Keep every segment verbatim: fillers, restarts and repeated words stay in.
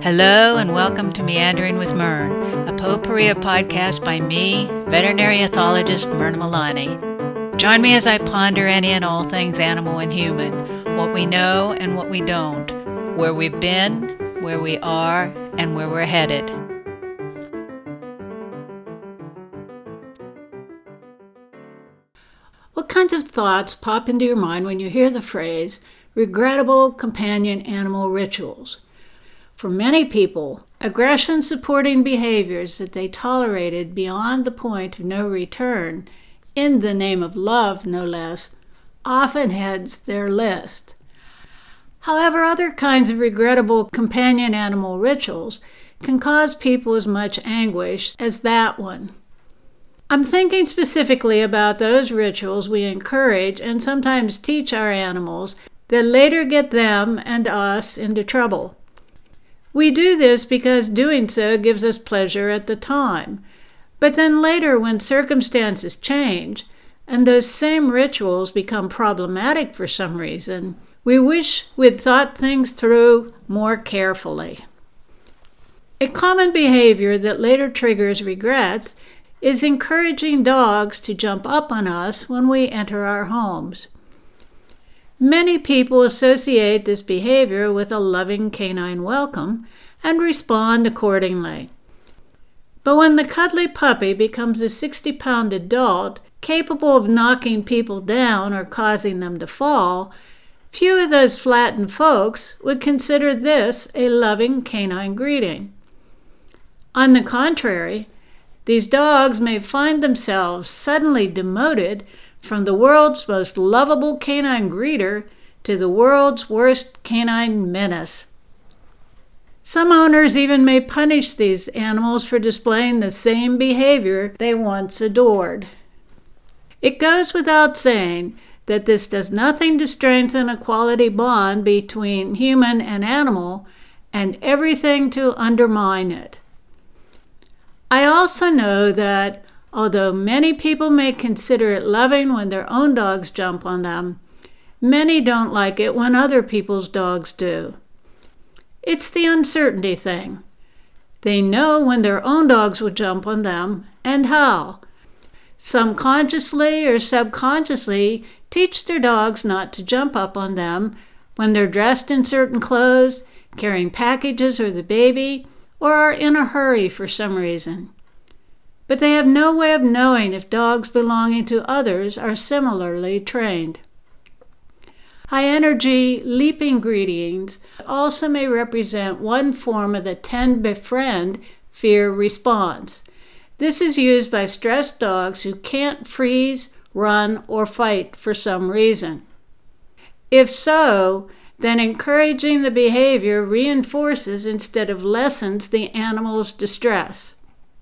Hello and welcome to Meandering with Mern, a potpourri podcast by me, veterinary ethologist Myrna Milani. Join me as I ponder any and all things animal and human, what we know and what we don't, where we've been, where we are, and where we're headed. What kinds of thoughts pop into your mind when you hear the phrase, regrettable companion animal rituals? For many people, aggression-supporting behaviors that they tolerated beyond the point of no return, in the name of love no less, often heads their list. However, other kinds of regrettable companion animal rituals can cause people as much anguish as that one. I'm thinking specifically about those rituals we encourage and sometimes teach our animals that later get them and us into trouble. We do this because doing so gives us pleasure at the time, but then later when circumstances change and those same rituals become problematic for some reason, we wish we'd thought things through more carefully. A common behavior that later triggers regrets is encouraging dogs to jump up on us when we enter our homes. Many people associate this behavior with a loving canine welcome and respond accordingly. But when the cuddly puppy becomes a sixty-pound adult capable of knocking people down or causing them to fall, few of those flattened folks would consider this a loving canine greeting. On the contrary, these dogs may find themselves suddenly demoted from the world's most lovable canine greeter to the world's worst canine menace. Some owners even may punish these animals for displaying the same behavior they once adored. It goes without saying that this does nothing to strengthen a quality bond between human and animal, and everything to undermine it. I also know that, although many people may consider it loving when their own dogs jump on them, many don't like it when other people's dogs do. It's the uncertainty thing. They know when their own dogs will jump on them and how. Some consciously or subconsciously teach their dogs not to jump up on them when they're dressed in certain clothes, carrying packages or the baby, or are in a hurry for some reason. But they have no way of knowing if dogs belonging to others are similarly trained. High-energy, leaping greetings also may represent one form of the tend befriend fear response. This is used by stressed dogs who can't freeze, run, or fight for some reason. If so, then encouraging the behavior reinforces instead of lessens the animal's distress.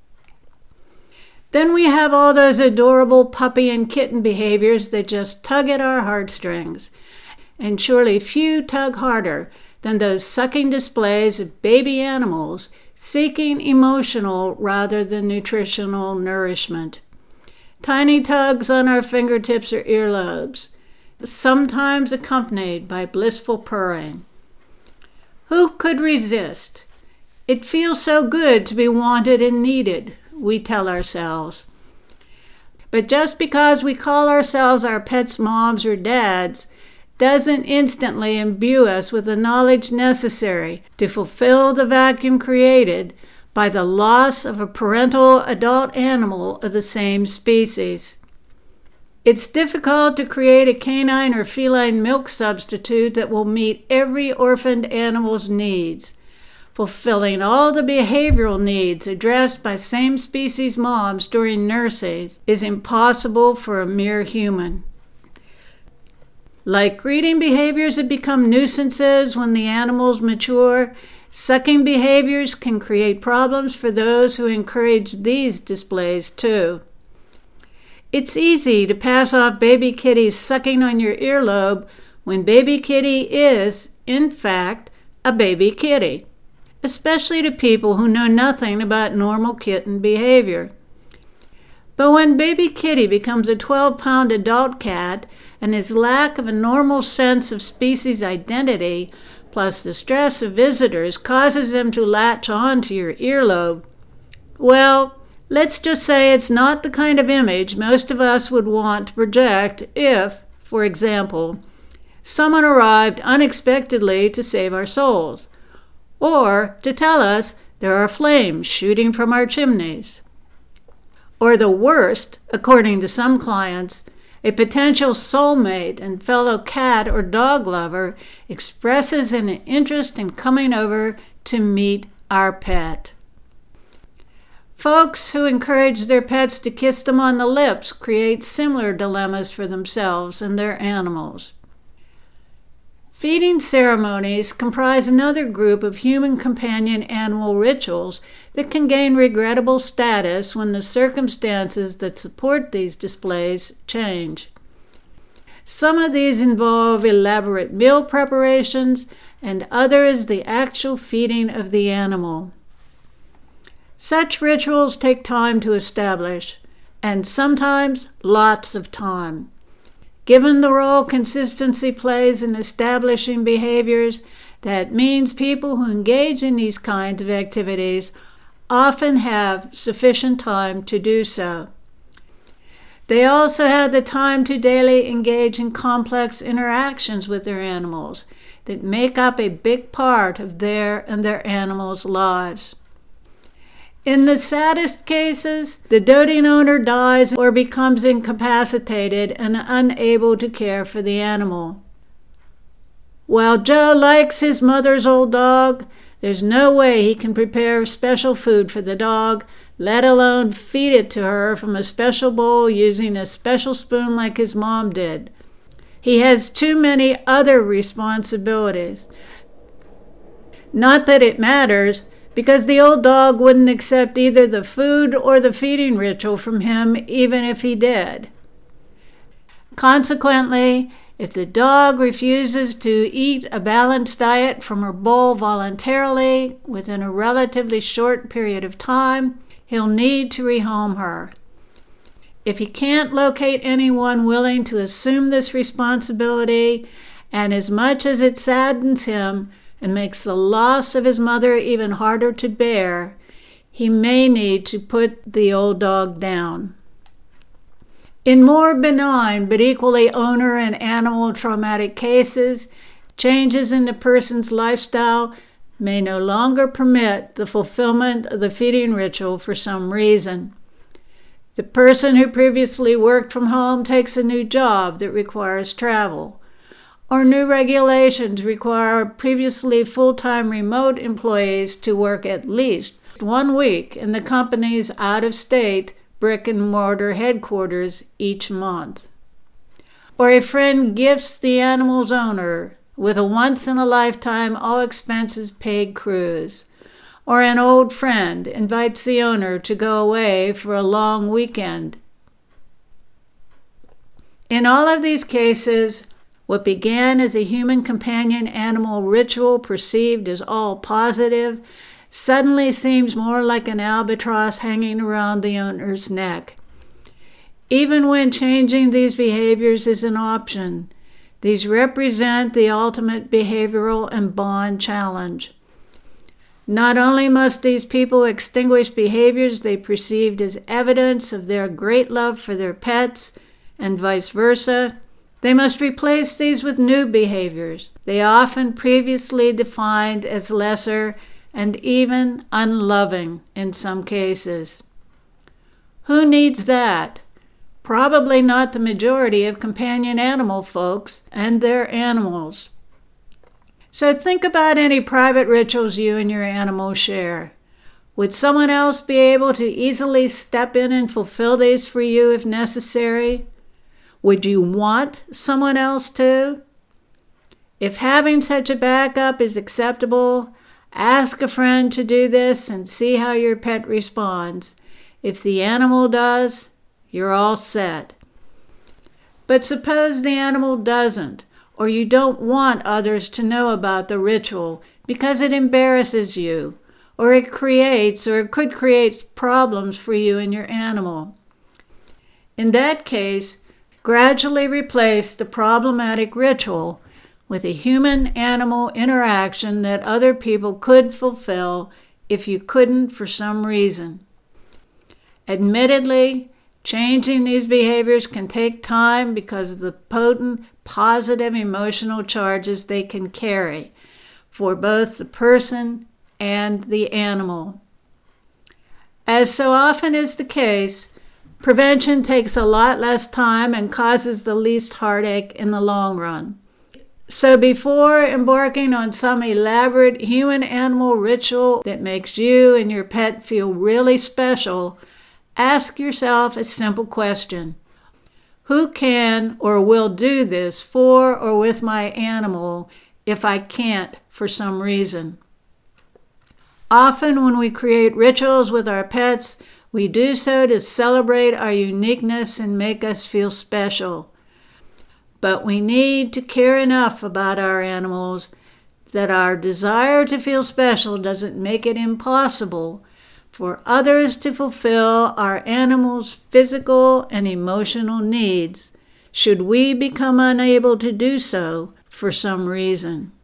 Then we have all those adorable puppy and kitten behaviors that just tug at our heartstrings, and surely few tug harder than those sucking displays of baby animals seeking emotional rather than nutritional nourishment. Tiny tugs on our fingertips or earlobes, sometimes accompanied by blissful purring. Who could resist? It feels so good to be wanted and needed, we tell ourselves. But just because we call ourselves our pets' moms or dads doesn't instantly imbue us with the knowledge necessary to fulfill the vacuum created by the loss of a parental adult animal of the same species. It's difficult to create a canine or feline milk substitute that will meet every orphaned animal's needs. Fulfilling all the behavioral needs addressed by same-species moms during nurses is impossible for a mere human. Like greeting behaviors that become nuisances when the animals mature, sucking behaviors can create problems for those who encourage these displays too. It's easy to pass off baby kitties sucking on your earlobe when baby kitty is, in fact, a baby kitty, especially to people who know nothing about normal kitten behavior. But when baby kitty becomes a twelve-pound adult cat and his lack of a normal sense of species identity plus the stress of visitors causes them to latch on to your earlobe, well, let's just say it's not the kind of image most of us would want to project if, for example, someone arrived unexpectedly to save our souls, or to tell us there are flames shooting from our chimneys. Or the worst, according to some clients, a potential soulmate and fellow cat or dog lover expresses an interest in coming over to meet our pet. Folks who encourage their pets to kiss them on the lips create similar dilemmas for themselves and their animals. Feeding ceremonies comprise another group of human companion animal rituals that can gain regrettable status when the circumstances that support these displays change. Some of these involve elaborate meal preparations, and others the actual feeding of the animal. Such rituals take time to establish, and sometimes lots of time. Given the role consistency plays in establishing behaviors, that means people who engage in these kinds of activities often have sufficient time to do so. They also have the time to daily engage in complex interactions with their animals that make up a big part of their and their animals' lives. In the saddest cases, the doting owner dies or becomes incapacitated and unable to care for the animal. While Joe likes his mother's old dog, there's no way he can prepare special food for the dog, let alone feed it to her from a special bowl using a special spoon like his mom did. He has too many other responsibilities. Not that it matters, because the old dog wouldn't accept either the food or the feeding ritual from him even if he did. Consequently, if the dog refuses to eat a balanced diet from her bowl voluntarily within a relatively short period of time, he'll need to rehome her. If he can't locate anyone willing to assume this responsibility, and as much as it saddens him and makes the loss of his mother even harder to bear, he may need to put the old dog down. In more benign but equally owner and animal traumatic cases, changes in the person's lifestyle may no longer permit the fulfillment of the feeding ritual for some reason. The person who previously worked from home takes a new job that requires travel, or new regulations require previously full-time remote employees to work at least one week in the company's out-of-state brick-and-mortar headquarters each month. Or a friend gifts the animal's owner with a once-in-a-lifetime, all-expenses-paid cruise. Or an old friend invites the owner to go away for a long weekend. In all of these cases, what began as a human companion animal ritual perceived as all positive suddenly seems more like an albatross hanging around the owner's neck. Even when changing these behaviors is an option, these represent the ultimate behavioral and bond challenge. Not only must these people extinguish behaviors they perceived as evidence of their great love for their pets, and vice versa, they must replace these with new behaviors they often previously defined as lesser and even unloving in some cases. Who needs that? Probably not the majority of companion animal folks and their animals. So think about any private rituals you and your animal share. Would someone else be able to easily step in and fulfill these for you if necessary? Would you want someone else to? If having such a backup is acceptable, ask a friend to do this and see how your pet responds. If the animal does, you're all set. But suppose the animal doesn't, or you don't want others to know about the ritual because it embarrasses you, or it creates or it could create problems for you and your animal. In that case, gradually replace the problematic ritual with a human-animal interaction that other people could fulfill if you couldn't for some reason. Admittedly, changing these behaviors can take time because of the potent positive emotional charges they can carry for both the person and the animal. As so often is the case, prevention takes a lot less time and causes the least heartache in the long run. So before embarking on some elaborate human-animal ritual that makes you and your pet feel really special, ask yourself a simple question. Who can or will do this for or with my animal if I can't for some reason? Often when we create rituals with our pets, we do so to celebrate our uniqueness and make us feel special. But we need to care enough about our animals that our desire to feel special doesn't make it impossible for others to fulfill our animals' physical and emotional needs, should we become unable to do so for some reason.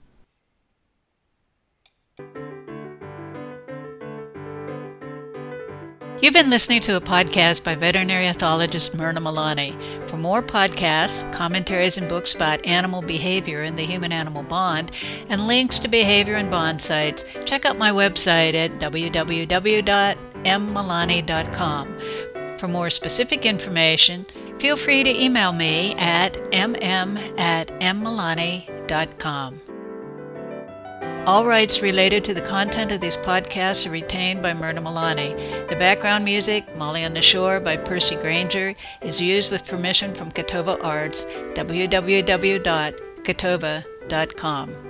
You've been listening to a podcast by veterinary ethologist Myrna Malani. For more podcasts, commentaries, and books about animal behavior and the human-animal bond, and links to behavior and bond sites, check out my website at w w w dot m malani dot com. For more specific information, feel free to email me at m m at m malani dot com. All rights related to the content of these podcasts are retained by Myrna Malani. The background music, Molly on the Shore by Percy Granger, is used with permission from Catova Arts, w w w dot catova dot com.